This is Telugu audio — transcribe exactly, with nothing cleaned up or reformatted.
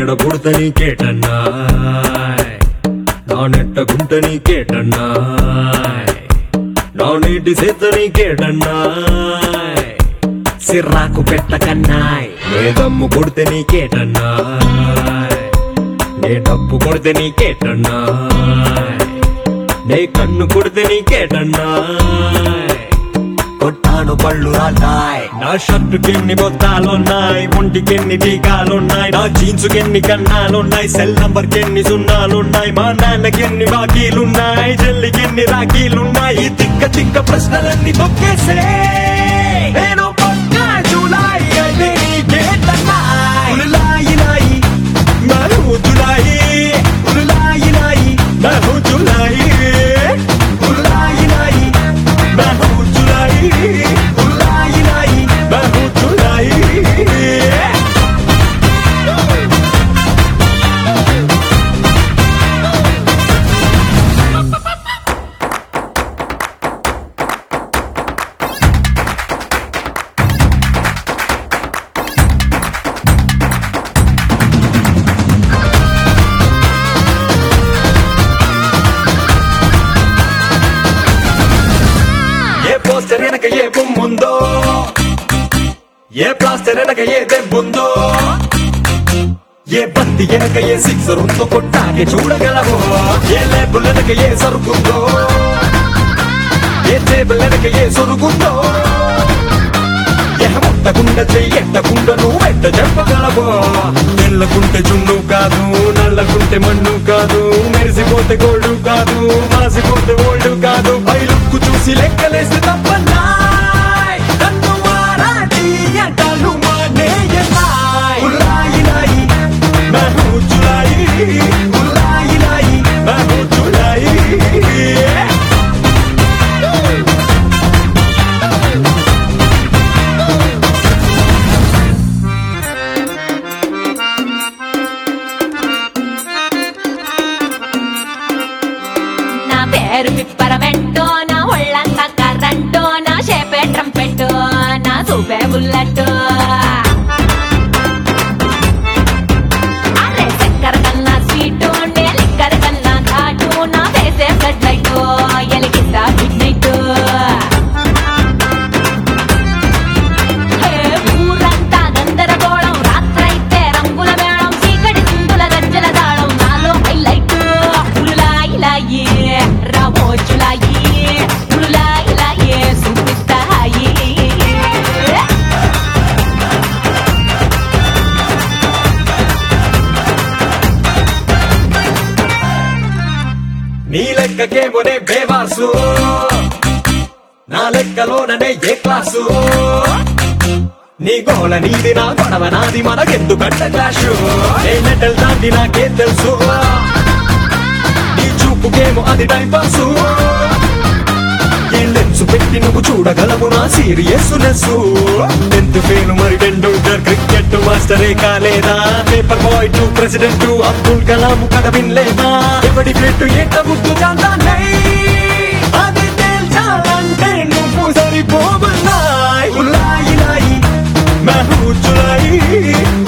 ఎడ పుడత నీకేటన్నాయ్ నా నెట్ట గుంట నీకేటన్నాయ్ నా నీటి సేత నీకేటన్నాయ్ సిర్రాకు పెట్ట కన్నాయ్ నే దమ్ము కొడితే నీకేటన్నాయ్ నే డప్పు కొడితే నీకేటన్నాయ్ నే కన్ను కొడితే నీకేటన్నాయ్ కొట్టాను పళ్ళు రాటాయ్ నా షర్టుకెన్ని బొత్తాలున్నాయి ఒంటికెన్ని టీకాలున్నాయి నా జీన్సుకెన్ని కన్నాలున్నాయి సెల్ నంబర్ కెన్ని సున్నాలున్నాయి మా నాన్నకెన్ని బాకీలున్నాయి జల్లికెన్ని రాఖీలున్నాయి తిక్క తిక్క ప్రశ్నలన్నీ తొక్కేసే నేను పక్కా జూలాయి అంటే నీకేటన్నాయ్ ఉలులాయి లాయి మరూ జులాయి ఉలులాయి లాయి మరూ జులాయి ఉలులాయి లాయి మరూ జులాయి ఉలులాయి లాయి మరూ జులాయి పోస్టర్ వెనక ఏ బొమ్ముందో ఏ ప్లాస్టర్ వెనక ఏ దెబ్బుందో ఏ బంతి వెనక ఏ సిక్సర్ ఉందో కొట్టాకే చూడగలవు ఏ లేబుల్ వెనక ఏ సరుకుందో ఏ టేబుల్ వెనక ఏ సొరుగుందో ఏ ముట్టకుండా చెయ్యెట్టకుండా నువ్వు ఎట్ట చెప్పగలవు తెల్లకుంటే జున్ను కాదు నల్లకుంటే మన్ను కాదు మెరిసిపోతే గోల్డ్ కాదు మాసిపోతే ఓల్డ్ కాదు బయలుక్కు చూసి లెక్కలేసి తప్పన్నాయ్ నన్ను మారాటి ఎంటలు మానేయన్నాయ్ ఉల్లాయి లాయి మహూ జులాయి ఉల్లాయి లాయి మహూ జులాయి పేరు పిప్పరమెంటో నా ఒళ్ళంతా కర్రంటో నా షేపే ట్రంపెట్టో నా సూపే బుల్లెట్ అరే చక్కెర కన్నా స్వీటు నే లిక్కర్ కన్నా ఘాటు నా ఫేసే బ్లడ్ లైట్ ఎలిగిస్తా మిడ్ నైట్ ఊరంతా గందరగోళం రాత్రైతే రంగుల మేళం చీకటి సింధుల గజ్జల దాళం నాలో హైలైట్ ఉలులాయి లాయి రామోజులాయి ఉలులాయి లాయి చూపిస్తాయి నీ లెక్కకేమోనే బేవాసు నా లెక్కలోననే ఏ క్లాసు నీ గోల నీది నా గొడవ నాది మనకెందుకంట క్లాషు ఏ మెటల్ దాంది నాకే తెలుసు నీ చూపుకేమో అది టైం పాసు ఏ లెన్స్ పెట్టి నువ్వు చూడగలవు నా సీరియస్నెస్ టెన్త్ ఫెయిల్ మరి టెండూల్కర్ క్రికెట్ మాస్టరే కాలేదా paper boy to president Abdul Kalam కథ వినలేదా ఎవడి పెట్టు ఎట్ట ముద్దు చాందాన్నై అది తేల్చాలంటే నువ్వు సరిపోవన్నాయ్ ఉల్లాయి లాయి మహూ జులాయి